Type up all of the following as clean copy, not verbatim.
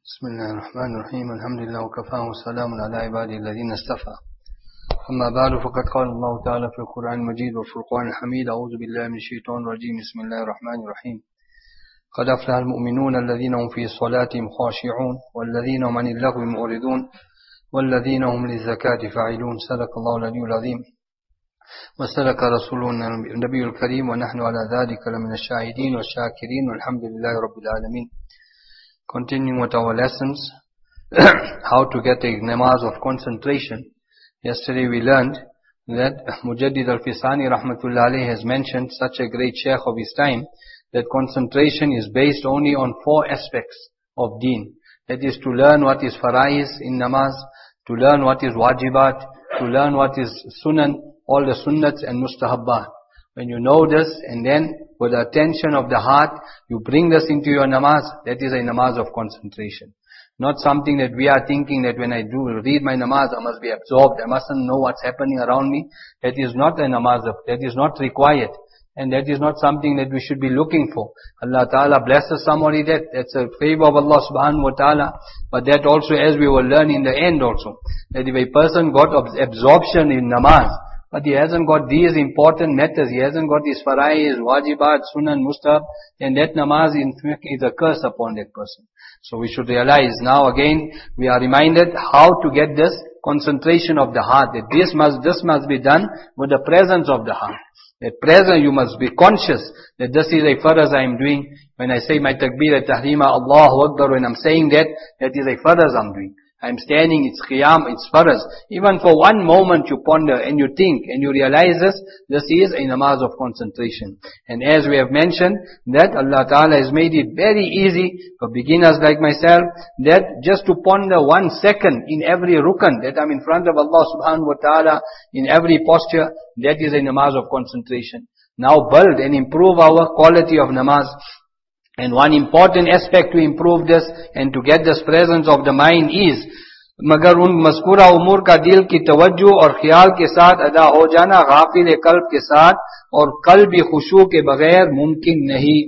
بسم الله الرحمن الرحيم الحمد لله وكفى وسلام على عباده الذين اصطفى أما بعد فقد قال الله تعالى في القرآن المجيد والفرقان الحميد أعوذ بالله من الشيطان الرجيم بسم الله الرحمن الرحيم قد أفلح المؤمنون الذين هم في صلاتهم خاشعون والذين هم عن اللغو معرضون والذين هم للزكاة فاعلون صدق الله العلي العظيم وصدق رسولنا النبي الكريم ونحن على ذلك لمن الشاهدين والشاكرين والحمد لله رب العالمين. Continuing with our lessons, how to get a namaz of concentration. Yesterday we learned that Mujaddid al-Fisani rahmatullah alayhi has mentioned, such a great sheikh of his time, that concentration is based only on 4 aspects of deen. That is to learn what is faraiz in namaz, to learn what is wajibat, to learn what is sunan, all the sunnats and mustahabbat. When you know this and then with the attention of the heart, you bring this into your namaz, that is a namaz of concentration. Not something that we are thinking that when I read my namaz, I must be absorbed, I mustn't know what's happening around me. That is not a namaz, that is not required. And that is not something that we should be looking for. Allah Ta'ala blesses somebody that's a favor of Allah Subhanahu Wa Ta'ala. But that also, as we will learn in the end also, that if a person got absorption in namaz, but he hasn't got these important matters, he hasn't got these faraiz, wajibat, sunan, mustahab, then that namaz is a curse upon that person. So we should realize now again, we are reminded how to get this concentration of the heart, that this must be done with the presence of the heart. At present you must be conscious that this is a faraz I am doing. When I say my takbir at-tahrima, Allahu Akbar, when I'm saying that is a faraz I'm doing. I'm standing, it's qiyam, it's faraz. Even for one moment you ponder and you think and you realize this is a namaz of concentration. And as we have mentioned, that Allah Ta'ala has made it very easy for beginners like myself, that just to ponder 1 second in every rukn, that I'm in front of Allah Subhanahu Wa Ta'ala, in every posture, that is a namaz of concentration. Now build and improve our quality of namaz. And one important aspect to improve this and to get this presence of the mind is, मगर उन मज़कूरा उमूर का दिल की तवज्जो और ख्याल के साथ अदा हो जाना गाफिल कल्ब के साथ और कल्बी खुशू के बगैर मुमकिन नहीं.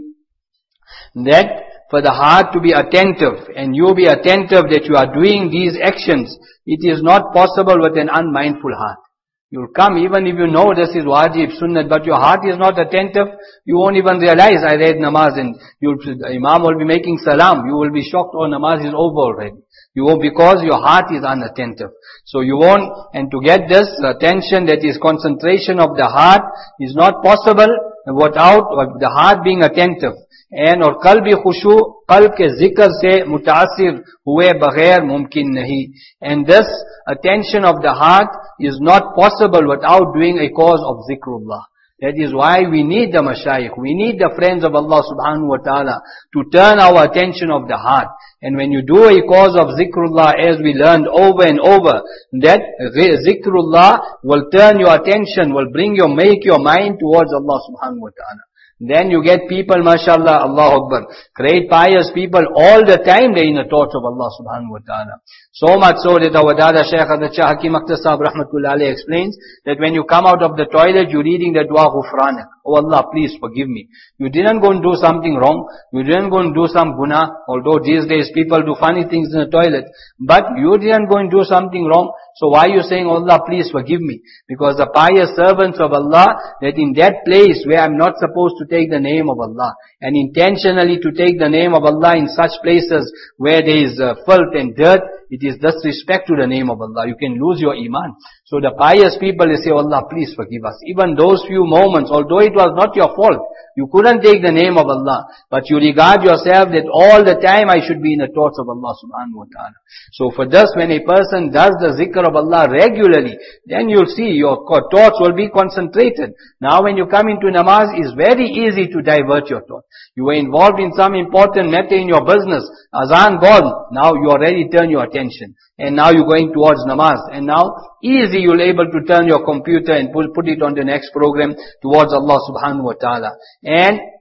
That for the heart to be attentive and you be attentive that you are doing these actions, it is not possible with an unmindful heart. You'll come even if you know this is wajib, sunnat, but your heart is not attentive, you won't even realize I read namaz and Imam will be making salam, you will be shocked, oh namaz is over already. You won't, because your heart is unattentive. So you won't, and to get this attention, that is concentration of the heart, is not possible without the heart being attentive. And और qalbi khushu, qalb ke zikr se mutaasir हुए बगैर मुमकिन नहीं. And this attention of the heart is not possible without doing a cause of zikrullah. That is why we need the mashayikh, we need the friends of Allah Subhanahu Wa Ta'ala to turn our attention of the heart. And when you do a cause of zikrullah, as we learned over and over, that zikrullah will turn your attention, will make your mind towards Allah Subhanahu Wa Ta'ala. Then you get people, mashallah, Allahu Akbar, great pious people, all the time they're in the thoughts of Allah Subhanahu Wa Ta'ala. So much so that our Dada Shaykh Hazrat Shah Hakim Akhtar Sahib Rahmatullah Alayhi explains that when you come out of the toilet, you're reading the dua Ghufranak. Oh Allah, please forgive me. You didn't go and do something wrong. You didn't go and do some guna. Although these days people do funny things in the toilet. But you didn't go and do something wrong. So why are you saying, oh Allah, please forgive me? Because the pious servants of Allah, that in that place where I'm not supposed to take the name of Allah, and intentionally to take the name of Allah in such places where there is filth and dirt, it is disrespect to the name of Allah. You can lose your iman. So the pious people, they say, oh Allah, please forgive us. Even those few moments, although it was not your fault, you couldn't take the name of Allah, but you regard yourself that all the time I should be in the thoughts of Allah Subhanahu Wa Ta'ala. So for this, when a person does the zikr of Allah regularly, then you'll see your thoughts will be concentrated. Now when you come into namaz, it's very easy to divert your thoughts. You were involved in some important matter in your business, azan gone, now you already turn your attention. And now you're going towards namaz. And now, easy you'll able to turn your computer and put it on the next program towards Allah Subhanahu Wa Ta'ala. And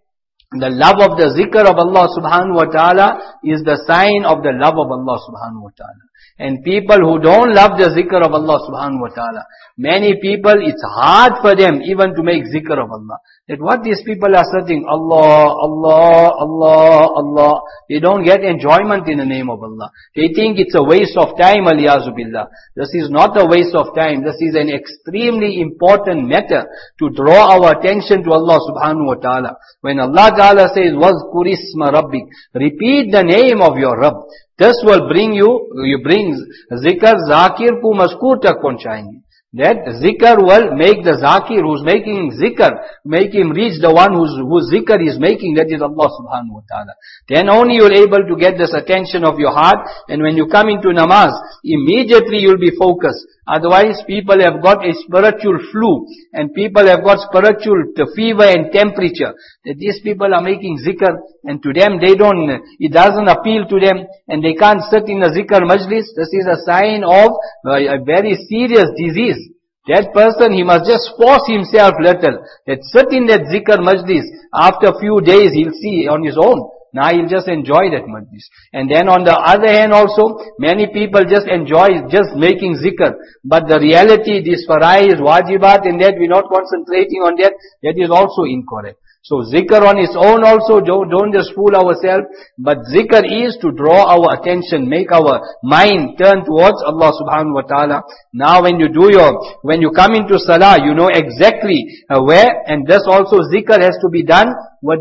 The love of the zikr of Allah subhanahu wa ta'ala is the sign of the love of Allah subhanahu wa ta'ala. And people who don't love the zikr of Allah subhanahu wa ta'ala, many people, it's hard for them even to make zikr of Allah. That what these people are saying, Allah, Allah, Allah, Allah. They don't get enjoyment in the name of Allah. They think it's a waste of time, aliyazu billah. This is not a waste of time. This is an extremely important matter to draw our attention to Allah subhanahu wa ta'ala. When Allah ta'ala says, وَذْكُرِ اسْمَ رَبِّكَ, repeat the name of your Rabb. This will bring you bring zikr, zakir ko mazkur tak pahunchayenge. That zikr will make the zakir who's making zikr, make him reach the one whose zikr is making, that is Allah subhanahu wa ta'ala. Then only you're able to get this attention of your heart, and when you come into namaz, immediately you'll be focused. Otherwise, people have got a spiritual flu, and people have got spiritual fever and temperature. That these people are making zikr, and to them it doesn't appeal to them, and they can't sit in a zikr majlis. This is a sign of a very serious disease. That person, he must just force himself little. That sit in that zikr majlis. After a few days, he'll see on his own. Now he'll just enjoy that majlis. And then on the other hand also, many people just enjoy just making zikr. But the reality, these faraiz, wajibat, and that we're not concentrating on that, that is also incorrect. So zikr on its own also, don't just fool ourselves. But zikr is to draw our attention, make our mind turn towards Allah subhanahu wa ta'ala. Now when you come into salah, you know exactly where, and this also zikr has to be done with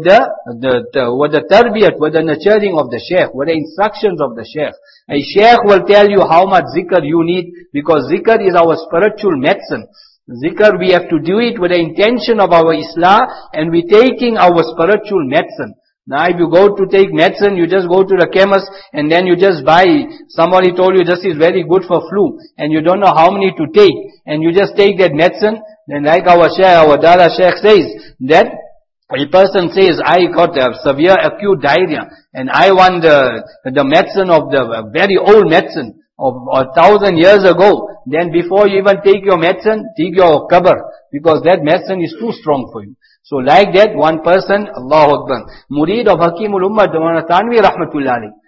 the tarbiyat, with the nurturing of the shaykh, with the instructions of the shaykh. A shaykh will tell you how much zikr you need, because zikr is our spiritual medicine. Zikr, we have to do it with the intention of our Islah, and we're taking our spiritual medicine. Now if you go to take medicine, you just go to the chemist, and then you just buy, somebody told you this is very good for flu, and you don't know how many to take, and you just take that medicine, then like our Dada Shaykh says, that a person says, I got a severe acute diarrhea, and I want the medicine of the very old medicine of 1,000 years ago. Then before you even take your medicine, take your qabr, because that medicine is too strong for you. So like that, one person, Allahu Akbar, Murid of Hakimul Ummah, Tanvi Rahmatullah alayhi,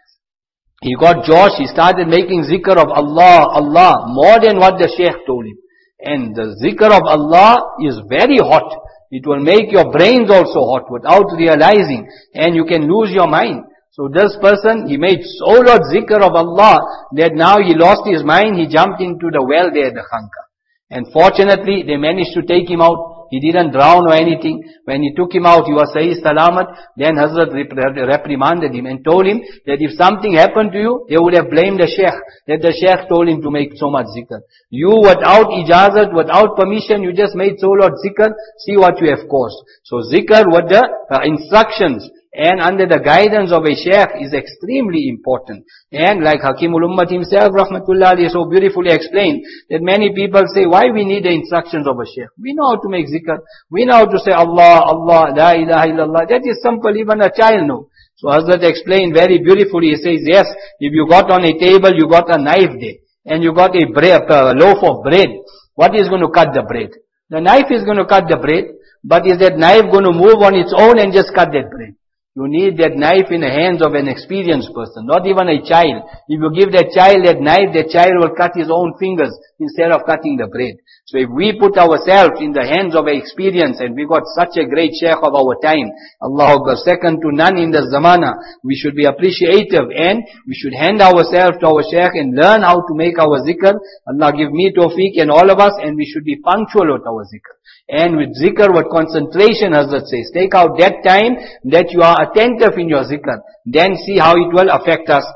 he got josh, he started making zikr of Allah, Allah, more than what the Shaykh told him. And the zikr of Allah is very hot. It will make your brains also hot without realizing, and you can lose your mind. So this person, he made so much zikr of Allah that now he lost his mind, he jumped into the well there, the khanka. And fortunately, they managed to take him out. He didn't drown or anything. When he took him out, he was Sahih Salamat. Then Hazrat reprimanded him and told him that if something happened to you, they would have blamed the Shaykh. That the Shaykh told him to make so much zikr. You, without ijazat, without permission, you just made so much zikr. See what you have caused. So zikr with the instructions and under the guidance of a shaykh is extremely important. And like Hakimul Ummat himself, rahmatullah alayhi, so beautifully explained, that many people say, why we need the instructions of a shaykh? We know how to make zikr. We know how to say Allah, Allah, La ilaha illallah. That is simple, even a child knows. So Hazrat explained very beautifully, he says, yes, if you got on a table, you got a knife there, and you got a loaf of bread, what is going to cut the bread? The knife is going to cut the bread, but is that knife going to move on its own and just cut that bread? You need that knife in the hands of an experienced person, not even a child. If you give that child that knife, that child will cut his own fingers instead of cutting the bread. So if we put ourselves in the hands of an experience, and we got such a great shaykh of our time, Allahu Akbar, second to none in the zamana, we should be appreciative, and we should hand ourselves to our shaykh and learn how to make our zikr. Allah give me tawfiq and all of us, and we should be punctual with our zikr. And with zikr, with concentration, Hazrat says, take out that time that you are attentive in your zikr. Then see how it will affect us.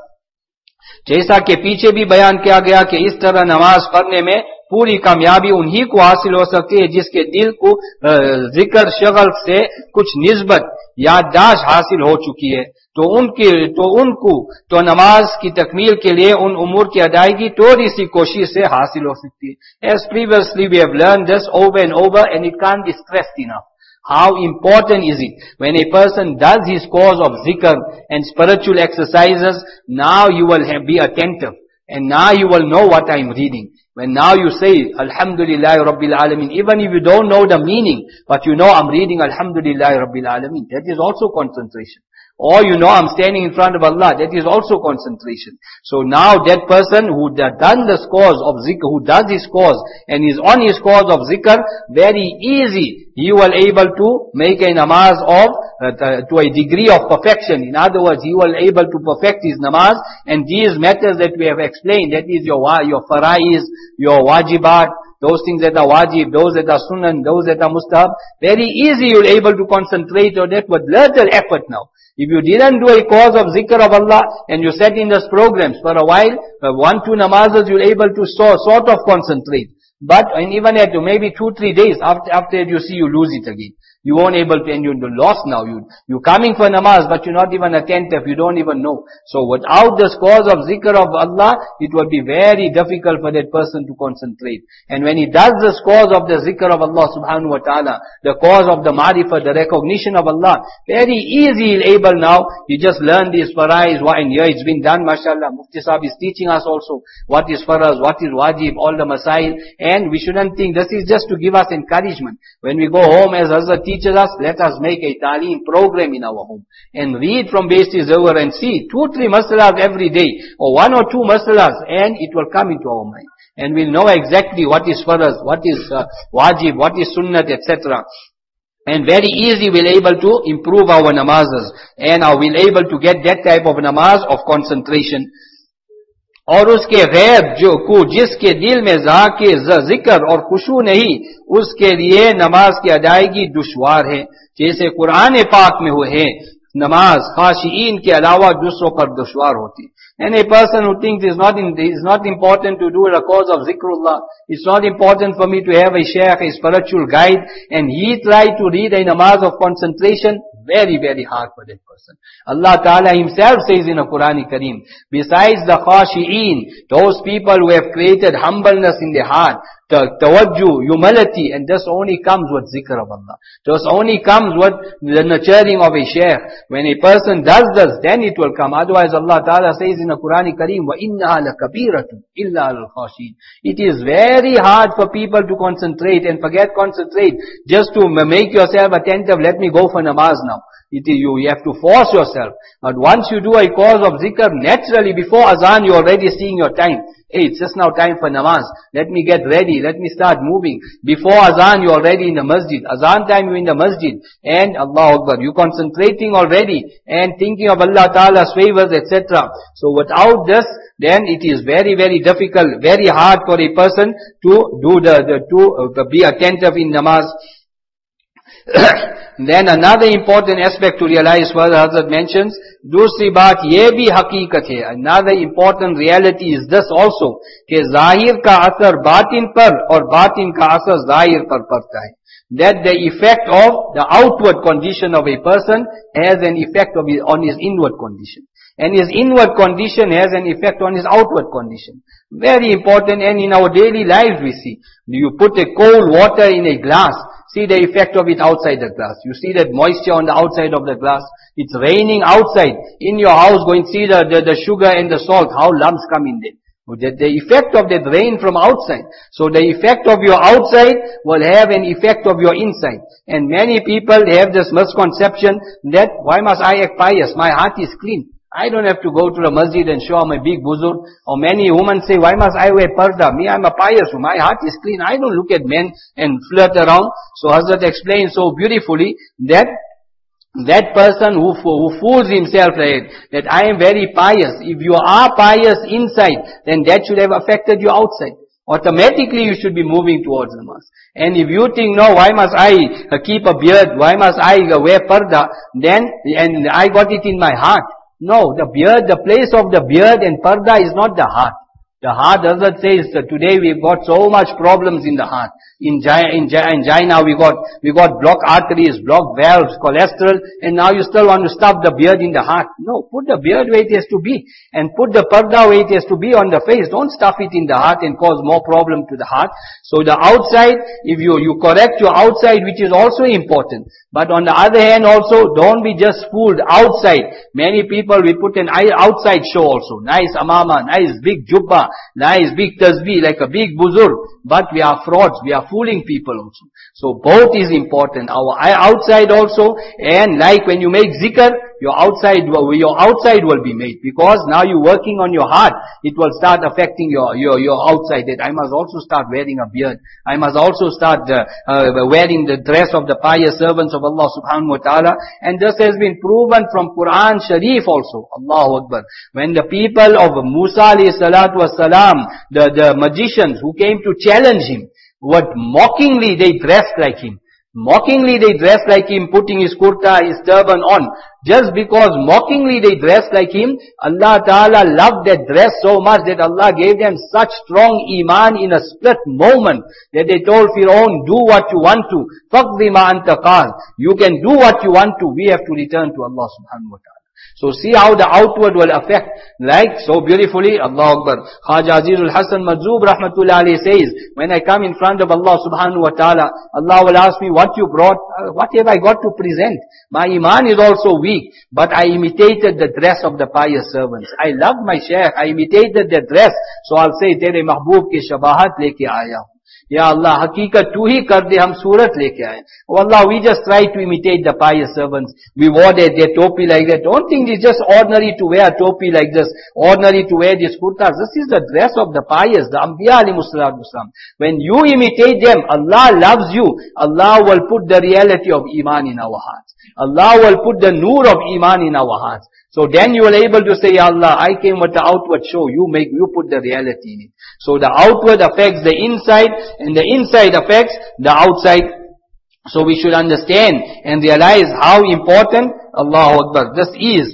जैसा कि पीछे भी बयान किया गया कि इस तरह नमाज पढ़ने में पूरी कामयाबी उन्हीं को हासिल हो सकती है जिसके दिल को जिक्र शगल से कुछ निस्बत याददाश्त हासिल हो चुकी है, तो नमाज की तकमील के लिए उन उमूर की अदायगी थोड़ी सी कोशिश से हासिल हो सकती है. As previously we have learned this over and over, and it can't be stressed enough. How important is it when a person does his course of zikr and spiritual exercises? Now you will be attentive, and now you will know what I am reading. When now you say, Alhamdulillah Rabbil Alameen, even if you don't know the meaning, but you know I'm reading Alhamdulillah Rabbil Alameen, that is also concentration. Or you know I'm standing in front of Allah, that is also concentration. So now that person who done the scores of zikr, who does his scores and is on his scores of zikr, very easy, he will able to make a namaz of, to a degree of perfection. In other words, he will able to perfect his namaz, and these matters that we have explained, that is your faraiz, your wajibat, those things that are wajib, those that are sunan, those that are mustahab, very easy you'll able to concentrate on that with little effort now. If you didn't do a cause of zikr of Allah and you sat in those programs for a while, 1-2 namazes you're able to sort of concentrate. But and even at maybe 2-3 days after you see you lose it again. You won't able to, and you're lost now. You're coming for namaz, but you're not even attentive. You don't even know. So without the cause of zikr of Allah, it will be very difficult for that person to concentrate. And when he does the cause of the zikr of Allah subhanahu wa ta'ala, the cause of the marifah, the recognition of Allah, very easy he'll able now. He just learn these faraiz, and here it's been done, mashallah. Mufti Sahib is teaching us also what is faraz, what is wajib, all the masail. And we shouldn't think this is just to give us encouragement. When we go home, as Hazrat teaches us, let us make a taaleem program in our home and read from basis over and see 2-3 masalas every day or 1 or 2 masalas, and it will come into our mind and we'll know exactly what is faraz, what is wajib, what is sunnat, etc. And very easy we'll able to improve our namazes, and we'll able to get that type of namaz of concentration. और उसके गैब जिसके दिल में जाके जिक्र और खुशू नहीं, उसके लिए नमाज की अदायगी दुश्वार है। जैसे कुरान पाक में हुए है, नमाज खाशिईन के अलावा दूसरों पर दुश्वार होती। And a person who thinks it's not important to do the cause of zikrullah, it's not important for me to have a shaykh, a spiritual guide, and he try to read a namaz of concentration, very, very hard for that person. Allah Ta'ala himself says in the Quran Kareem, besides the khashi'een, those people who have created humbleness in their heart, tawajjuh, humility, and this only comes with zikr of Allah. This only comes with the nurturing of a shaykh. When a person does this, then it will come. Otherwise Allah Ta'ala says in the Quran Kareem, وَإِنَّهَا لَكَبِيرَةٌ إِلَّا لِلْخَاشِينَ. It is very hard for people to concentrate and concentrate just to make yourself attentive. Let me go for namaz now. You have to force yourself. But once you do a cause of zikr, naturally before azan you're already seeing your time. Hey, it's just now time for namaz. Let me get ready. Let me start moving. Before azan you're already in the masjid. Azan time you're in the masjid. And Allahu Akbar, you're concentrating already and thinking of Allah Ta'ala's favors, etc. So without this, then it is very, very difficult, very hard for a person to do to be attentive in namaz. Then another important aspect to realize, further Hazrat mentions, दूसरी बात ये भी हकीकत है, another important reality is this also, कि जाहिर का असर बातिन पर और बातिन का असर जाहिर पर पड़ता है. That the effect of the outward condition of a person has an effect on his inward condition. And his inward condition has an effect on his outward condition. Very important, and in our daily lives we see. You put a cold water in a glass, see the effect of it outside the glass. You see that moisture on the outside of the glass. It's raining outside. In your house, go and see the sugar and the salt, how lumps come in there. The effect of that rain from outside. So the effect of your outside will have an effect of your inside. And many people have this misconception that, why must I act pious? My heart is clean. I don't have to go to the masjid and show my big buzur. Or many women say, why must I wear parda? Me, I'm a pious woman. My heart is clean. I don't look at men and flirt around. So Hazrat explained so beautifully that person who fools himself that I am very pious. If you are pious inside, then that should have affected you outside. Automatically you should be moving towards namaz. And if you think, no, why must I keep a beard? Why must I wear parda? And I got it in my heart. No, the beard, the place of the beard and parda is not the heart. The heart, Hazrat says, today we've got so much problems in the heart. In China we got blocked arteries, blocked valves, cholesterol, and now you still want to stuff the beard in the heart. No, put the beard where it has to be, and put the parda where it has to be on the face. Don't stuff it in the heart and cause more problem to the heart. So the outside, if you correct your outside, which is also important. But on the other hand also, don't be just fooled outside. Many people, we put an outside show also. Nice amama, nice big jubba, nice big tasbih, like a big buzurg, but we are frauds, we are fooling people also. So both is important, our outside also, and like when you make zikr, your outside will be made, because now you're working on your heart, it will start affecting your outside, that I must also start wearing a beard, I must also start wearing the dress of the pious servants of Allah subhanahu wa ta'ala, and this has been proven from Quran Sharif also, Allahu Akbar. When the people of Musa alayhi salatu wasalam, the magicians who came to challenge him, what mockingly they dressed like him. Mockingly they dressed like him, putting his kurta, his turban on. Just because mockingly they dressed like him, Allah Ta'ala loved that dress so much that Allah gave them such strong iman in a split moment that they told Fir'aun, do what you want to. فَقْضِ مَا أَنْتَ قَالٍ. You can do what you want to. We have to return to Allah subhanahu wa ta'ala. So see how the outward will affect, like so beautifully, Allahu Akbar. Khaja Azizul Hasan Majzoob Rahmatullah alayhi says, when I come in front of Allah subhanahu wa ta'ala, Allah will ask me, what you brought, what have I got to present? My iman is also weak, but I imitated the dress of the pious servants. I loved my shaykh, I imitated their dress, so I'll say, Tere mahboob ki shabahat leke aaya hu. Ya Allah, haqiqat tu hi kar de, hum surat leke aaye. Oh Allah, we just try to imitate the pious servants. We wore their topi like that. Don't think it's just ordinary to wear a topi like this, ordinary to wear these kurtas. This is the dress of the pious, the Anbiya alayhimus salatu wasalam. When you imitate them, Allah loves you. Allah will put the reality of iman in our hearts. Allah will put the nur of iman in our hearts. So then you will able to say, Ya Allah, I came with the outward show. You put the reality in it. So the outward affects the inside, and the inside affects the outside. So we should understand and realize how important Allahu Akbar this is.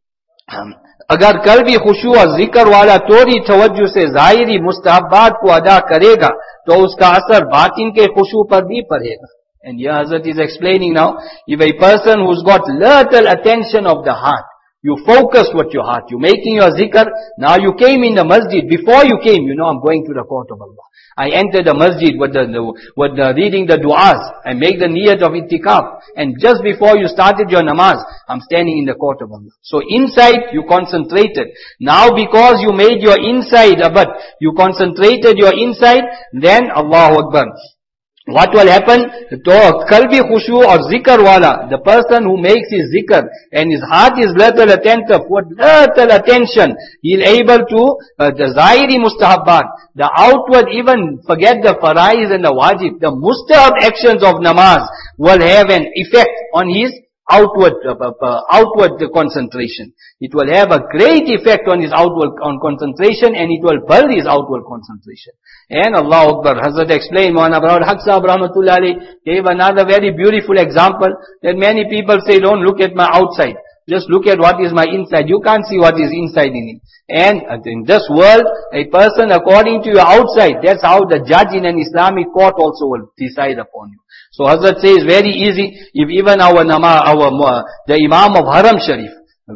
अगर कल्बी खुशू और जिक्र वाला तोरी तवज्जो से ज़ाहिरी मुस्तहब्बात को अदा करेगा, तो उसका असर बातिन के खुशू पर भी पड़ेगा. And here Hazrat is explaining now, if a person who's got little attention of the heart, you focus with your heart, you're making your zikr, now you came in the masjid, before you came, I'm going to the court of Allah. I entered the masjid with the reading the du'as, I make the niyat of itikaf, and just before you started your namaz, I'm standing in the court of Allah. So inside, you concentrated. Now because you made your inside, but you concentrated your inside, then Allahu Akbar. What will happen? Kalbi khushu or zikr wala, the person who makes his zikr and his heart is little attentive, with little attention, he'll able to, the zahiri mustahabbat, the outward, even forget the faraiz and the wajib, the mustahab actions of namaz will have an effect on his outward concentration. It will have a great effect on his outward concentration, and it will build his outward concentration. And Allahu Akbar, Hazrat explained, Maulana Abrar Haq Sahab Rahmatullah Alayhi gave another very beautiful example, that many people say, don't look at my outside, just look at what is my inside. You can't see what is inside in it. And in this world, a person according to your outside, that's how the judge in an Islamic court also will decide upon you. So Hazrat says very easy, if even the Imam of Haram Sharif,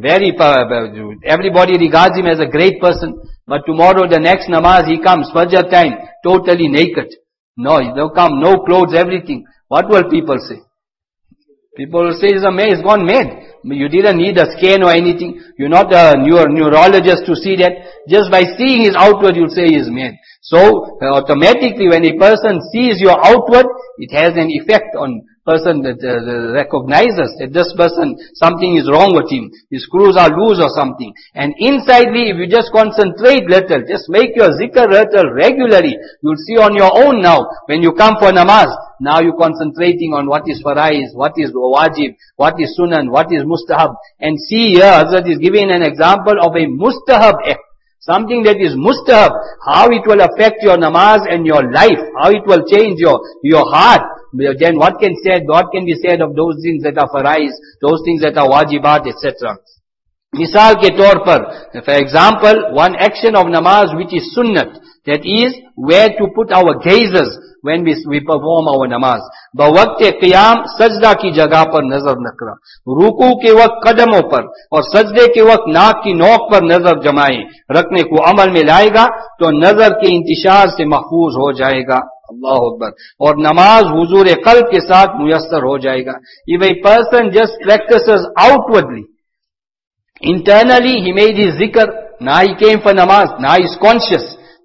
everybody regards him as a great person, but tomorrow the next namaz he comes, Fajr time, totally naked. No, he'll come, no clothes, everything. What will people say? People will say he's gone mad. You didn't need a scan or anything. You're not a neurologist to see that. Just by seeing his outward, you'll say he's mad. So, automatically when a person sees your outward, it has an effect on person that recognizes that this person, something is wrong with him. His screws are loose or something. And insidely, if you just concentrate little, just make your zikr little regularly, you'll see on your own now, when you come for namaz, now you're concentrating on what is faraiz, what is wajib, what is sunan, what is mustahab. And see here, Hazrat is giving an example of a mustahab act. Something that is mustahab, how it will affect your namaz and your life, how it will change your heart. Then what can be said of those things that are faraiz, those things that are wajibat, etc. Misal ke taur par, for example, one action of namaz which is sunnat, that is where to put our gazes when we perform our namaz. Bawaqt qiyam sajda ki jagah par nazar nakra. Ruku ke waqt qadamon par aur sajde ke waqt naak ki nok par nazar jamaye. Rakne ko amal mein laayega to nazar ke intishar se mahfuz ho jayega. Allahu Akbar. Or namaz huzur qalb ke saath muyassar ho jayega. If a person just practices outwardly, internally he made his zikr, now he came for namaz, now he is conscious.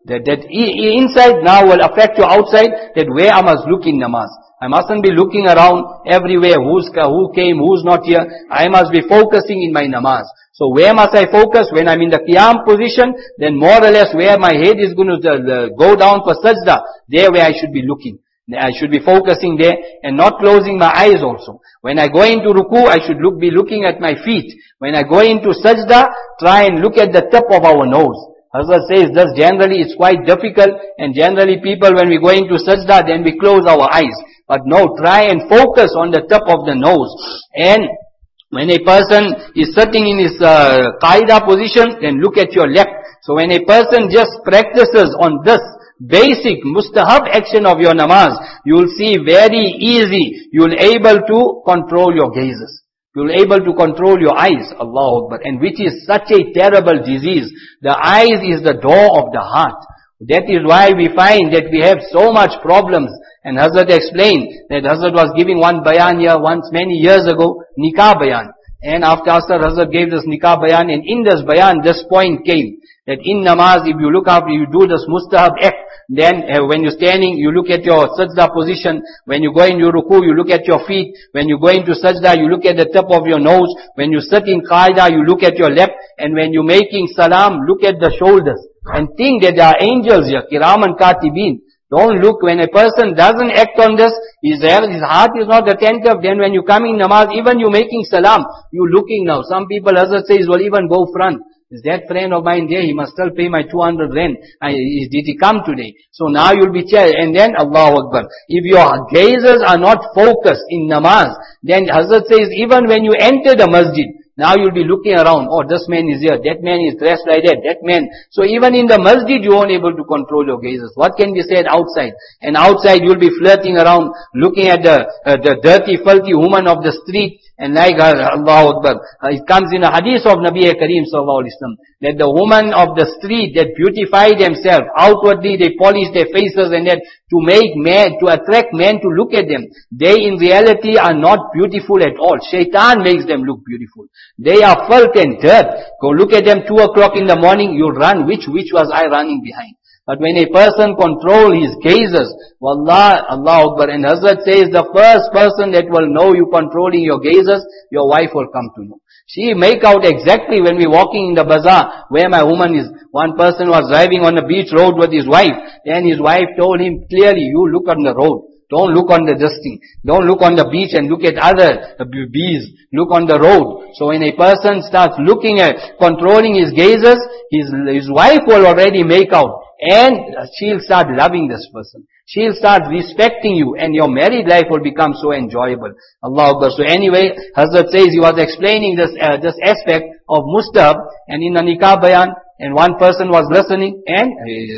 That inside now will affect your outside, that where I must look in namaz. I mustn't be looking around everywhere, who came, who's not here. I must be focusing in my namaz. So where must I focus? When I'm in the qiyam position, then more or less where my head is going to go down for sajda, there where I should be looking. I should be focusing there and not closing my eyes also. When I go into ruku, I should be looking at my feet. When I go into sajda, try and look at the tip of our nose. Hazrat says thus generally it's quite difficult, and generally people when we go into sajda, then we close our eyes. But no, try and focus on the tip of the nose. And when a person is sitting in his qaida position, then look at your left. So when a person just practices on this basic mustahab action of your namaz, you will see very easy, you will able to control your gazes. You will able to control your eyes, Allahu Akbar. And which is such a terrible disease. The eyes is the door of the heart. That is why we find that we have so much problems. And Hazrat explained that Hazrat was giving one bayan here once many years ago, nikah bayan. And after Hazrat gave this nikah bayan, and in this bayan, this point came, that in namaz, if you look after, you do this mustahab act, then when you're standing, you look at your sajda position. When you go in your ruku, you look at your feet. When you go into sajda, you look at the tip of your nose. When you sit in qaida, you look at your left. And when you're making salam, look at the shoulders. And think that there are angels here, kiraman katibin. Don't look, when a person doesn't act on this, his heart is not attentive, then when you come in namaz, even you making salam, you looking now. Some people, Hazrat says, will even go front. Is that friend of mine there? He must still pay my 200 rand. Did he come today? So now you'll be checked. And then, Allahu Akbar. If your gazes are not focused in namaz, then Hazrat says, even when you enter the masjid, now you'll be looking around, oh, this man is here, that man is dressed like that man. So even in the masjid, you won't able to control your gazes. What can be said outside? And outside, you'll be flirting around, looking at the dirty, filthy woman of the street, and like, Allahu Akbar. It comes in a hadith of Nabi Kareem Sallallahu Alaihi Wasallam, that the woman of the street that beautify themselves, outwardly they polish their faces and that to make man, to attract men to look at them. They in reality are not beautiful at all. Shaitan makes them look beautiful. They are filth and dirt. Go look at them 2 o'clock in the morning, you run. Which was I running behind? But when a person control his gazes, wallah, Allahu Akbar. And Hazrat says the first person that will know you controlling your gazes, your wife will come to know. She make out exactly when we walking in the bazaar where my woman is. One person was driving on the beach road with his wife. Then his wife told him clearly, you look on the road. Don't look on the dusting. Don't look on the beach and look at other bees. Look on the road. So when a person starts looking at controlling his gazes, his wife will already make out. And she'll start loving this person. She'll start respecting you, and your married life will become so enjoyable. Allahu Akbar. So anyway, Hazrat says he was explaining this aspect of mustahab, and in the nikah bayan, and one person was listening, and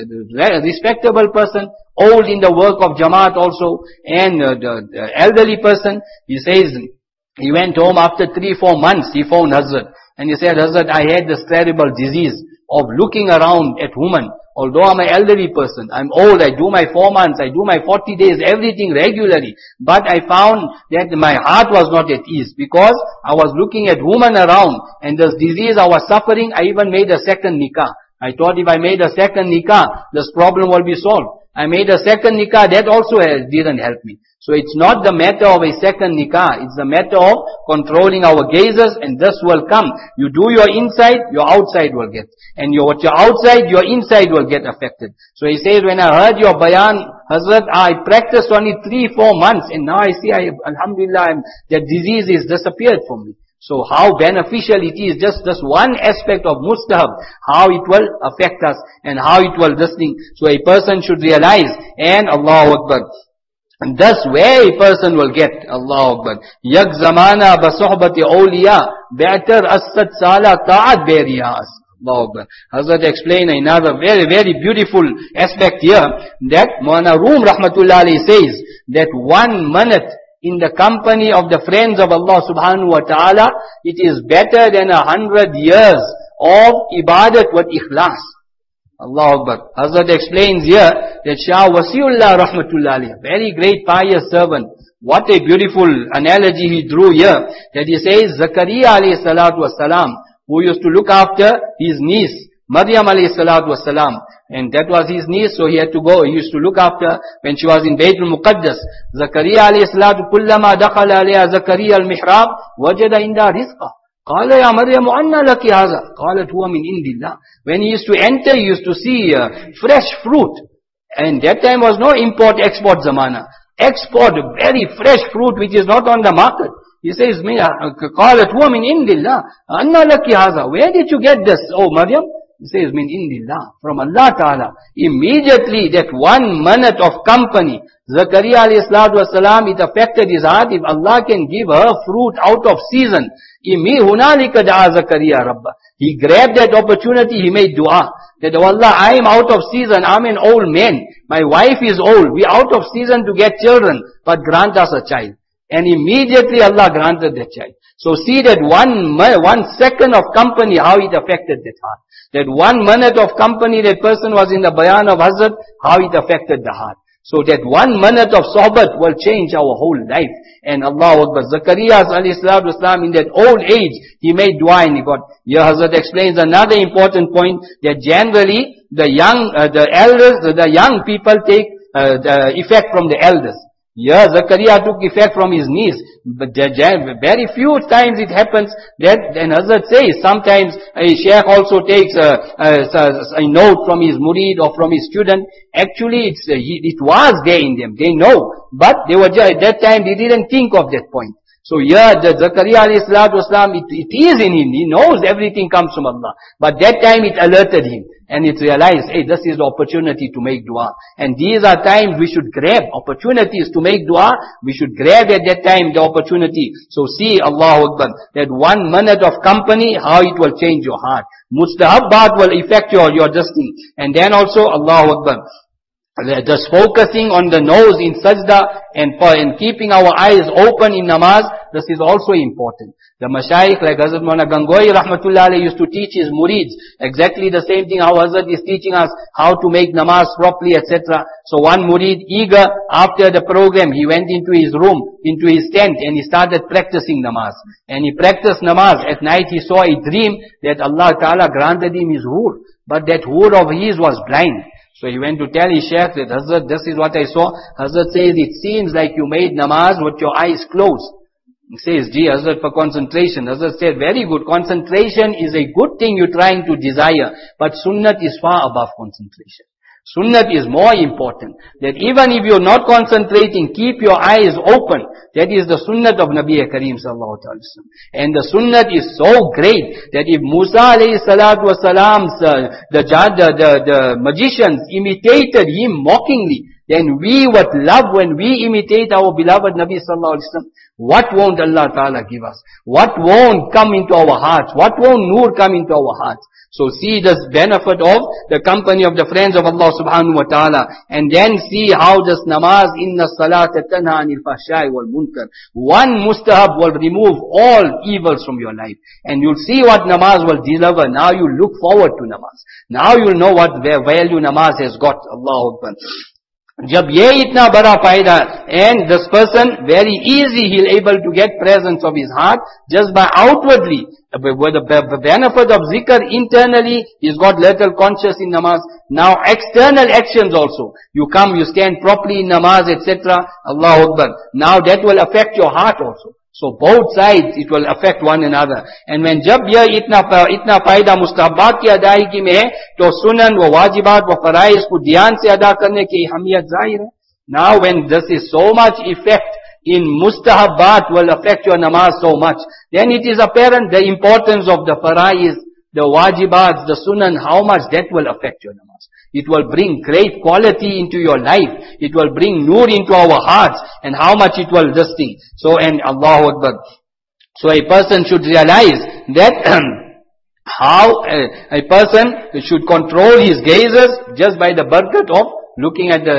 a respectable person, old in the work of Jamaat also, and the elderly person, he says, he went home after 3-4 months, he found Hazrat. And he said, Hazrat, I had this terrible disease of looking around at women. Although I'm an elderly person, I'm old, I do my 4 months, I do my 40 days, everything regularly. But I found that my heart was not at ease because I was looking at women around, and this disease I was suffering, I even made a second nikah. I thought if I made a second nikah, this problem will be solved. I made a second nikah, that also didn't help me. So it's not the matter of a second nikah, it's the matter of controlling our gazes, and this will come. You do your inside, your outside will get. And what your outside, your inside will get affected. So he says, when I heard your bayan, Hazrat, I practiced only 3-4 months, and now I see, alhamdulillah, that disease is disappeared from me. So how beneficial it is, just this one aspect of mustahab, how it will affect us, and how it will this thing. So a person should realize, and Allahu Akbar. And thus where a person will get, Allahu Akbar, yak zamana basuhbati awliya, be'atar as-sad sala ta'at beriyas. Allahu Akbar. Hazrat explained another very, very beautiful aspect here, that Maulana Room Rahmatullah Alayhi says, that 1 minute in the company of the friends of Allah subhanahu wa ta'ala, it is better than 100 years of ibadat with ikhlas. Allahu Akbar. Hazrat explains here that Shah Wasiullah Rahmatullah Alayhi, very great pious servant. What a beautiful analogy he drew here. That he says, Zakaria alayhi salatu wasalam, who used to look after his niece, Maryam alayhi salatu wasalam, and that was his niece, so he had to go. He used to look after when she was in Baytul Muqaddas. Zakaria alayhi salatu, kullama dakhala alayha Zakaria al-mihrab, wajada inda rizqa. قال يا مريم أنى لك هذا قالت هو من عند الله. When he used to enter, he used to see fresh fruit, and that time was no import-export zamana. Export very fresh fruit which is not on the market. He says, قالت هو من عند الله أنى لك هذا. Where did you get this, oh Maryam? He says, min indillah, from Allah Ta'ala. Immediately that 1 minute of company, Zakaria alayhi salatu wasalam, it affected his heart. If Allah can give her fruit out of season, hunalika da'a Zakaria Rabba. He grabbed that opportunity, he made dua. That, oh Allah, I am out of season, I'm an old man. My wife is old, we are out of season to get children, but grant us a child. And immediately Allah granted that child. So see that 1 second of company, how it affected that heart. That 1 minute of company, that person was in the bayan of Hazrat, how it affected the heart. So that 1 minute of sohbat will change our whole life. And Allahu Akbar. Zakaria alayhi salatu wasalam, in that old age, he made dua and he got. Here Hazrat explains another important point, that generally, the young people take the effect from the elders. Here Zakaria took effect from his niece. But very few times it happens that, and Hazrat says, sometimes a sheikh also takes a note from his murid or from his student. Actually it was there in them, they know. But they were just, at that time they didn't think of that point. So here the Zakaria alayhi salatu wasalam, it is in him, he knows everything comes from Allah. But that time it alerted him. And it realized, hey, this is the opportunity to make dua. And these are times we should grab opportunities to make dua. We should grab at that time the opportunity. So see, Allahu Akbar, that 1 minute of company, how it will change your heart. Mustahabbat will affect your destiny. And then also, Allahu Akbar, just focusing on the nose in sajda and keeping our eyes open in namaz, this is also important. The mashayikh like Hazrat Maulana Gangohi rahmatullah alayhi used to teach his murids exactly the same thing how Hazrat is teaching us how to make namaz properly, etc. So one murid, eager, after the program, he went into his room, into his tent, and he started practicing namaz. And he practiced namaz. At night he saw a dream that Allah Ta'ala granted him his hur. But that hur of his was blind. So he went to tell his sheikh that, Hazrat, this is what I saw. Hazrat says, it seems like you made namaz with your eyes closed. He says, gee, Hazrat, for concentration. Hazrat said, very good. Concentration is a good thing you're trying to desire. But sunnat is far above concentration. Sunnat is more important. That even if you're not concentrating, keep your eyes open. That is the sunnat of Nabi Kareem sallallahu alaihi wasallam. And the sunnat is so great that if Musa alayhi salatu wasalam's, the magicians imitated him mockingly, then we would love when we imitate our beloved Nabi sallallahu alaihi wasallam. What won't Allah Ta'ala give us? What won't come into our hearts? What won't nur come into our hearts? So see this benefit of the company of the friends of Allah subhanahu wa ta'ala. And then see how this namaz, inna salata tanha anil fahsha'i wal munkar. One mustahab will remove all evils from your life. And you'll see what namaz will deliver. Now you look forward to namaz. Now you'll know what value namaz has got. Allahu Akbar. Jab ye itna bada faida, and this person very easy he'll able to get presence of his heart just by outwardly. With the benefit of zikr internally, he's got little conscious in namaz. Now external actions also. You come, you stand properly in namaz, etc. Allahu Akbar. Now that will affect your heart also. So both sides it will affect one another. And when jab ya itna faida mustahabbat ki adaigi mein hai, to sunan wa wajibat wa faraiz ko dhyan se ada karne ki ahamiyat zahir hai. Now when this is so much effect in mustahabbat will affect your namaz so much, then it is apparent the importance of the faraiz, the wajibats, the sunan, how much that will affect your namaz. It will bring great quality into your life. It will bring nur into our hearts, and how much it will this thing. So, and Allahu Akbar. So a person should realize that how a person should control his gazes just by the barakat of looking at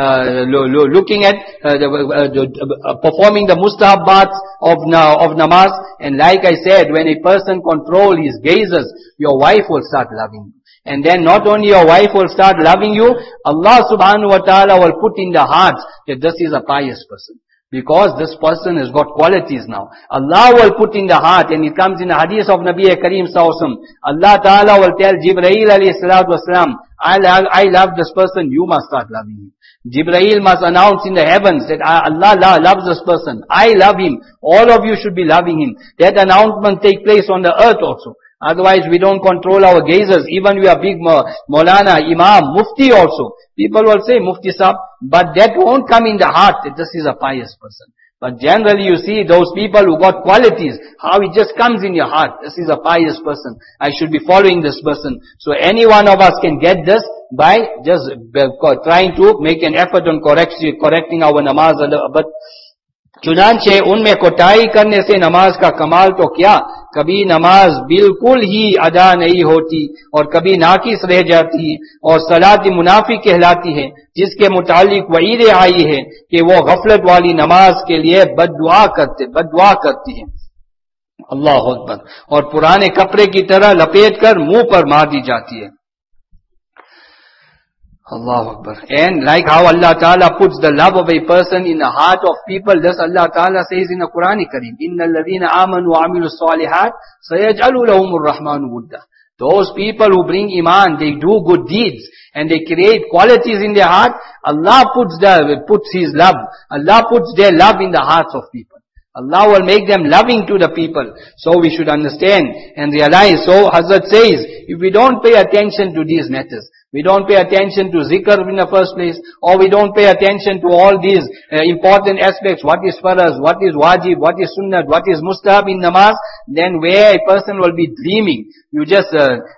performing the mustahabbat of namaz. And like I said, when a person controls his gazes, your wife will start loving you. And then not only your wife will start loving you, Allah subhanahu wa ta'ala will put in the hearts that this is a pious person. Because this person has got qualities now. Allah will put in the heart, and it comes in the hadith of Nabi Kareem Sallallahu Alaihi Wasallam. Allah Ta'ala will tell Jibreel alayhi salatu wasalam, I love this person, you must start loving him. Jibreel must announce in the heavens that Allah loves this person. I love him. All of you should be loving him. That announcement take place on the earth also. Otherwise we don't control our gazes. Even we are big Maulana, Imam, Mufti also. People will say Mufti Sahib, but that won't come in the heart that this is a pious person. But generally you see those people who got qualities, how it just comes in your heart. This is a pious person. I should be following this person. So any one of us can get this by just trying to make an effort on correcting our namaz. But चुनांचे उनमें कोताही करने से नमाज का कमाल तो क्या, कभी नमाज बिल्कुल ही अदा नहीं होती और कभी नाकिस रह जाती और सलात मुनाफिक कहलाती है, जिसके मुतालिक वईद आई है कि वो गफलत वाली नमाज के लिए बद्दुआ करती है। अल्लाह अकबर। और पुराने कपड़े की तरह लपेट कर मुंह पर मार दी जाती है। Allahu Akbar. And like how Allah Ta'ala puts the love of a person in the heart of people, thus Allah Ta'ala says in the Quran Kareem, Inna alladhina amanu wa amilu salihat, sayaj'alu lahumur rahmanu wudda. Those people who bring iman, they do good deeds, and they create qualities in their heart, Allah puts His love, Allah puts their love in the hearts of people. Allah will make them loving to the people. So we should understand and realize. So Hazrat says, if we don't pay attention to these matters, we don't pay attention to zikr in the first place, or we don't pay attention to all these important aspects, what is faraz, what is wajib, what is sunnat, what is mustahab in namaz, then where a person will be dreaming. You're just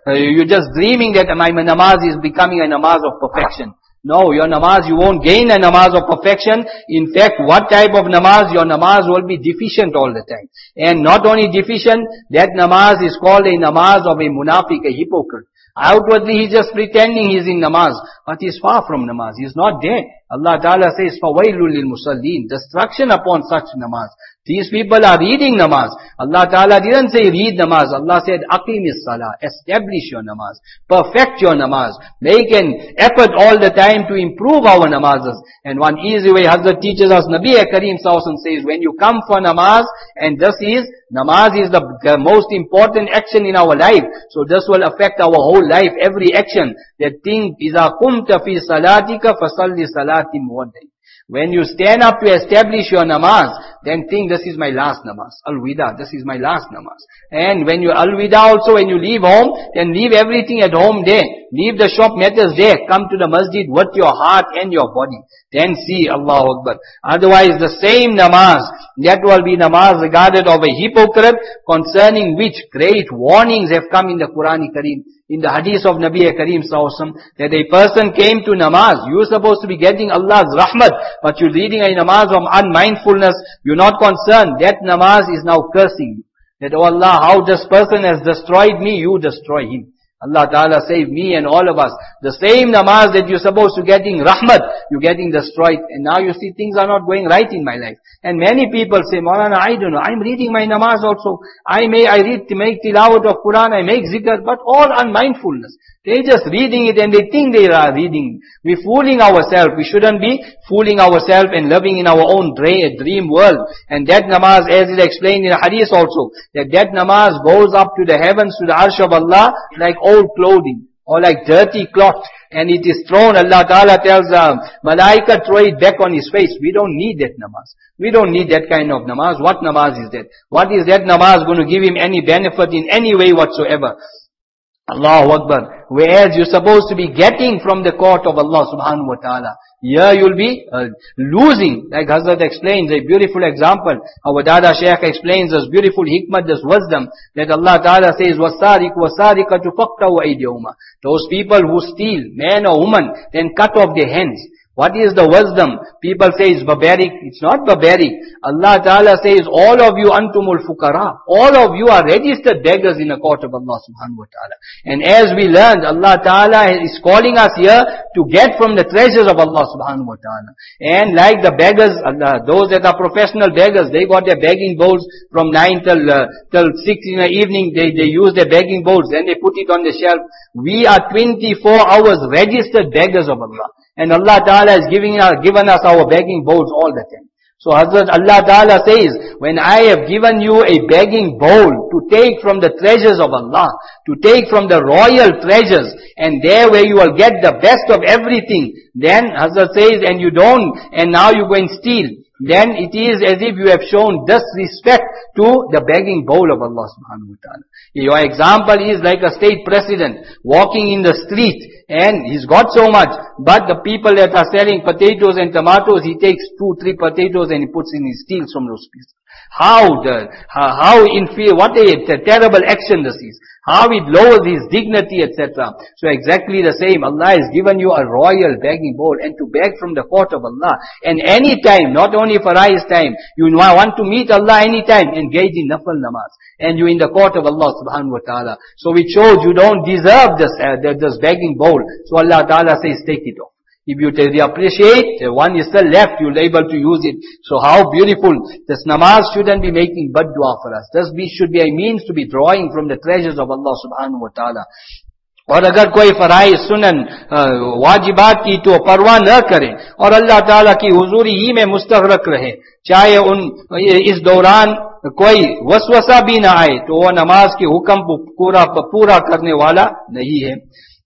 dreaming that my namaz is becoming a namaz of perfection. No, your namaz, you won't gain a namaz of perfection. In fact, what type of namaz? Your namaz will be deficient all the time. And not only deficient, that namaz is called a namaz of a munafiq, a hypocrite. Outwardly he's just pretending he's in namaz, but he's far from namaz. He's not there. Allah Ta'ala says, فَوَيْلٌ لِلْمُصَلِّينَ. Destruction upon such namaz. These people are reading namaz. Allah Ta'ala didn't say read namaz. Allah said, Aqimis salah. Establish your namaz. Perfect your namaz. Make an effort all the time to improve our namazes. And one easy way Hazrat teaches us, Nabi Kareem Sallallahu says, when you come for namaz, and namaz is the most important action in our life. So this will affect our whole life, every action. That thing, إِذَا قُمْتَ فِي صَلَاتِكَ فَصَلِّ صَلَاتِ مُوَدِّعٍ. When you stand up to establish your namaz, then think this is my last namaz. Al-Wida, this is my last namaz. And when you Al-Wida also, when you leave home, then leave everything at home there. Leave the shop matters there. Come to the masjid with your heart and your body. Then see, Allahu Akbar. Otherwise the same namaz, that will be namaz regarded of a hypocrite, concerning which great warnings have come in the Quran Kareem. In the hadith of Nabi Kareem Sallallahu Alaihi Wasallam, that a person came to namaz, you're supposed to be getting Allah's rahmat, but you're reading a namaz of unmindfulness, you're not concerned, that namaz is now cursing you. That, oh Allah, how this person has destroyed me, you destroy him. Allah Ta'ala save me and all of us. The same namaz that you're supposed to getting rahmat, you're getting destroyed. And now you see things are not going right in my life. And many people say, Maulana, I don't know, I'm reading my namaz also. I make tilawat of Quran, I make zikr, but all unmindfulness. They're just reading it and they think they are reading. We're fooling ourselves. We shouldn't be fooling ourselves and living in our own dream world. And that namaz, as is explained in the hadith also, that namaz goes up to the heavens, to the arsh of Allah, like old clothing, or like dirty cloth. And it is thrown, Allah Ta'ala tells Malaika, throw it back on his face. We don't need that namaz. We don't need that kind of namaz. What namaz is that? What is that namaz going to give him any benefit in any way whatsoever? Allahu Akbar. Whereas you're supposed to be getting from the court of Allah Subhanahu Wa Ta'ala. Here you'll be losing. Like Hazrat explains, a beautiful example. Our Dada Shaykh explains this beautiful hikmah, this wisdom, that Allah Ta'ala says, وَالسَّارِقُ وَالسَّارِقَةُ فَقْطَعُوا أَيْدِيَهُمَا. Those people who steal, man or woman, then cut off their hands. What is the wisdom? People say it's barbaric. It's not barbaric. Allah Ta'ala says, all of you antumul fuqara. All of you are registered beggars in the court of Allah Subhanahu Wa Ta'ala. And as we learned, Allah Ta'ala is calling us here to get from the treasures of Allah Subhanahu Wa Ta'ala. And like the beggars, those that are professional beggars, they got their begging bowls from 9 till 6 in the evening. They use their begging bowls, then they put it on the shelf. We are 24 hours registered beggars of Allah. And Allah Ta'ala has given us our begging bowls all the time. So Hazrat Allah Ta'ala says, when I have given you a begging bowl to take from the treasures of Allah, to take from the royal treasures, and there where you will get the best of everything, then Hazrat says, and you don't, and now you go and steal, then it is as if you have shown disrespect to the begging bowl of Allah subhanahu wa ta'ala. Your example is like a state president walking in the street, and he's got so much, but the people that are selling potatoes and tomatoes, he takes 2-3 potatoes and he puts in his steals from those pieces. What a terrible action this is. How it lowers his dignity, etc. So exactly the same. Allah has given you a royal begging bowl, and to beg from the court of Allah. And any time, not only for Fari's time, you want to meet Allah anytime, engage in nafal namaz. And you're in the court of Allah subhanahu wa ta'ala. So it shows you don't deserve this begging bowl. So Allah Ta'ala says, take it off. If you appreciate, one is still left, you'll be able to use it. So how beautiful. This namaz shouldn't be making bad dua for us. This should be a means to be drawing from the treasures of Allah subhanahu wa ta'ala. और अगर कोई फराइज सुनन वाजिबात की तो परवाह न करे और अल्लाह ताला की हुजूरी ही में मुस्तगरक रहे, चाहे इस दौरान कोई वसवसा भी ना आए, तो वो नमाज के हुक्म पूरा करने वाला नहीं है,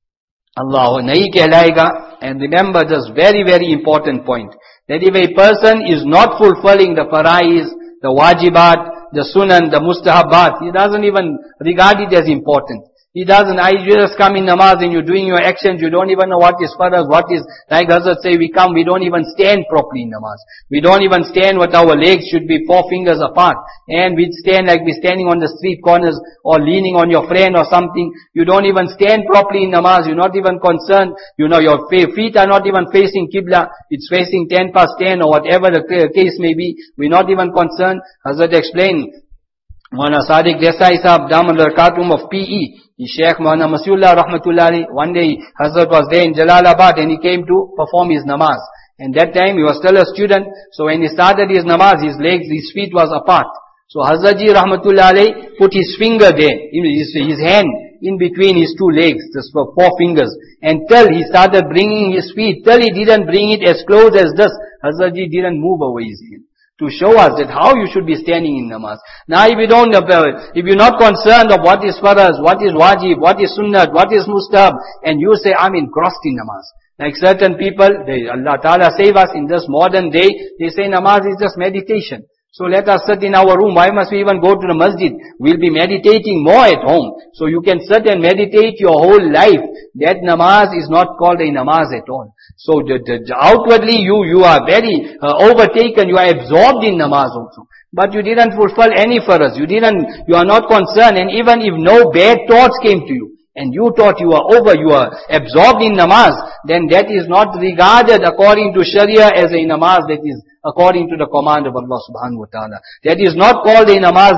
अल्लाह नहीं कहलाएगा. And remember this very, very important point, that if a person is not fulfilling the farais, the wajibat, the sunan, the mustahabat, he doesn't even regard it as important. He doesn't. You just come in namaz and you're doing your actions. You don't even know what is faraz, what is, like Hazrat say, we don't even stand properly in namaz. We don't even stand with our legs should be 4 fingers apart. And we stand like we're standing on the street corners or leaning on your friend or something. You don't even stand properly in namaz. You're not even concerned. Your feet are not even facing Qibla. It's facing 10 past 10 or whatever the case may be. We're not even concerned. Hazrat explained, Maulana Sadiq Desai Sahab Daman Larkatum of PE, Sheikh Maulana Masiullah Rahmatullahi, one day Hazrat was there in Jalalabad and he came to perform his namaz. And that time he was still a student, so when he started his namaz, his feet was apart. So Hazrat Ji Rahmatullahi put his finger there, his hand in between his 2 legs, just for 4 fingers, until he started bringing his feet, till he didn't bring it as close as this, Hazrat Ji didn't move away his hand, to show us that how you should be standing in namaz. Now if you're not concerned of what is faraz, what is wajib, what is sunnat, what is mustahab, and you say, I'm engrossed in namaz. Like certain people, Allah Ta'ala save us in this modern day, they say namaz is just meditation. So let us sit in our room. Why must we even go to the masjid? We'll be meditating more at home. So you can sit and meditate your whole life. That namaz is not called a namaz at all. So outwardly you are very overtaken, you are absorbed in namaz also. But you didn't fulfill any faraz. You are not concerned. And even if no bad thoughts came to you, and you thought you are absorbed in namaz, then that is not regarded according to Sharia as a namaz that is according to the command of Allah subhanahu wa ta'ala. That is not called a namaz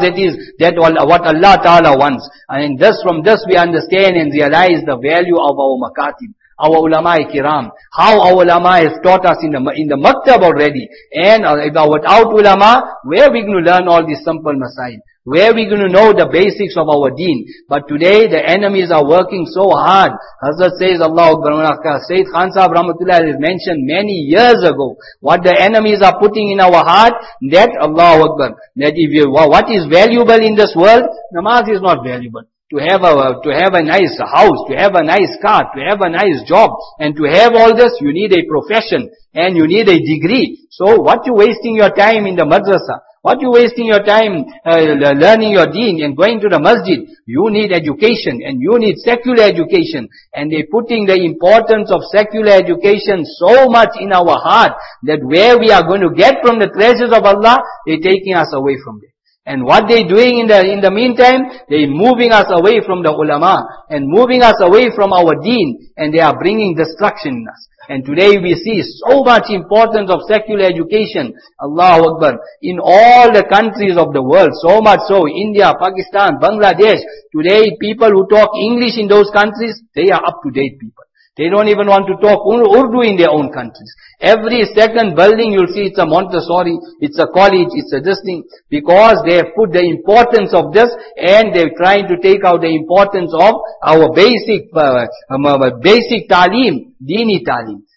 what Allah ta'ala wants. And from this we understand and realize the value of our makatib, our ulama kiram, how our ulama has taught us in the maktab already. And without ulama, where we going to learn all these simple masail? Where we going to know the basics of our deen? But today the enemies are working so hard. Hazrat says, Allah Akbar, Sayyid Khan Sahab Rahmatullah has mentioned many years ago, what the enemies are putting in our heart, that Allah Akbar, that what is valuable in this world, namaz is not valuable. To have a nice house, to have a nice car, to have a nice job, and to have all this, you need a profession, and you need a degree. So what you wasting your time in the madrasa? What you wasting your time learning your deen and going to the masjid? You need education, and you need secular education. And they're putting the importance of secular education so much in our heart, that where we are going to get from the treasures of Allah, they're taking us away from it. And what they're doing in the meantime, they're moving us away from the ulama, and moving us away from our deen, and they are bringing destruction in us. And today we see so much importance of secular education, Allahu Akbar, in all the countries of the world, so much so, India, Pakistan, Bangladesh. Today people who talk English in those countries, they are up-to-date people. They don't even want to talk Urdu in their own countries. Every second building you'll see it's a Montessori, it's a college, it's a this thing, because they have put the importance of this, and they're trying to take out the importance of our basic taaleem, Dini taaleem.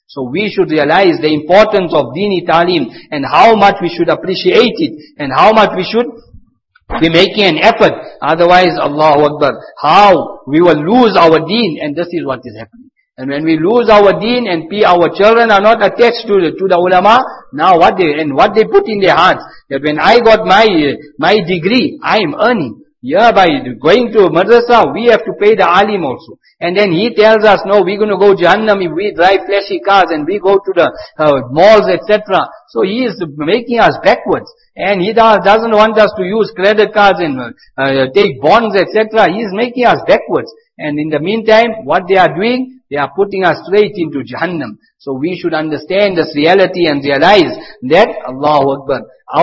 So we should realize the importance of Dini Talim and how much we should appreciate it and how much we should be making an effort. Otherwise, Allahu Akbar, how we will lose our deen, and this is what is happening. And when we lose our deen and our children are not attached to the ulama, now what they put in their hearts, that when I got my degree, I am earning. Yeah, by going to madrasa, we have to pay the alim also. And then he tells us, no, we're going to go Jahannam if we drive flashy cars and we go to the malls, etc. So he is making us backwards. And he doesn't want us to use credit cards and take bonds, etc. He is making us backwards. And in the meantime, what they are doing, they are putting us straight into Jahannam. So we should understand this reality and realize that, Allahu Akbar,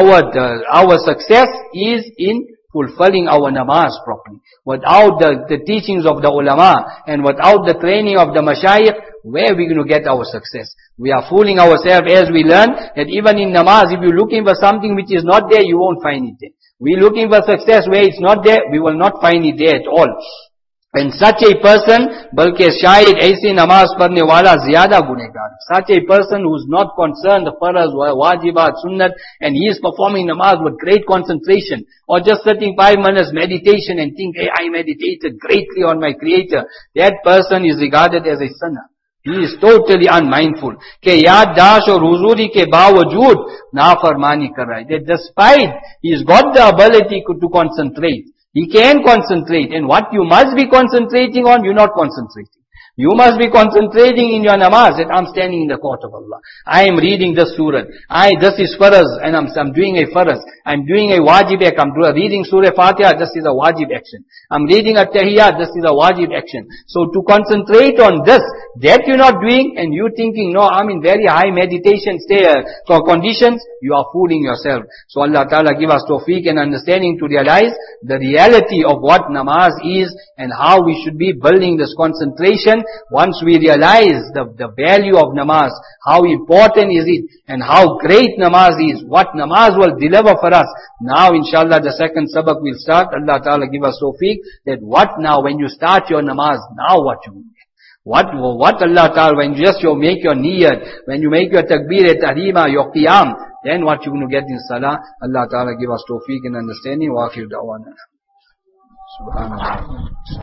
our success is in fulfilling our namaz properly. Without the teachings of the ulama and without the training of the mashayikh, where are we going to get our success? We are fooling ourselves as we learn that even in namaz, if you're looking for something which is not there, you won't find it there. We're looking for success where it's not there, we will not find it there at all. And such a person, balki shayad aise namaz padhne wala ziyada gunegar. Such a person who's not concerned the faraz, wajibat, sunnat, and he is performing namaz with great concentration, or just sitting 5 minutes meditation and think, hey, I meditated greatly on my Creator. That person is regarded as a sinner. He is totally unmindful. Ke yaad dash aur huzuri ke bawajood nafarmani kar raha hai. That despite he's got the ability to concentrate, he can concentrate, and what you must be concentrating on, you're not concentrating. You must be concentrating in your namaz that I'm standing in the court of Allah. I am reading this surah. This is faraz, and I'm doing a faraz. I'm doing a wajib act. I'm reading Surah Fatiha, this is a wajib action. I'm reading a tahiyyat, this is a wajib action. So to concentrate on this, that you're not doing, and you thinking, no, I'm in very high meditation conditions, you are fooling yourself. So Allah Ta'ala give us tawfiq and understanding to realize the reality of what namaz is and how we should be building this concentration. Once we realize the value of namaz, how important is it, and how great namaz is, what namaz will deliver for us. Now inshallah the second sabak will start. Allah Ta'ala give us tawfiq that what now when you start your namaz, now what you do. What Allah Ta'ala, when you make your niyyat, when you make your takbir-e-tahrima, your qiyam, then what you're going to get in salah. Allah Ta'ala give us tawfiq and understanding. Wa akhir da'wana. Subhanallah.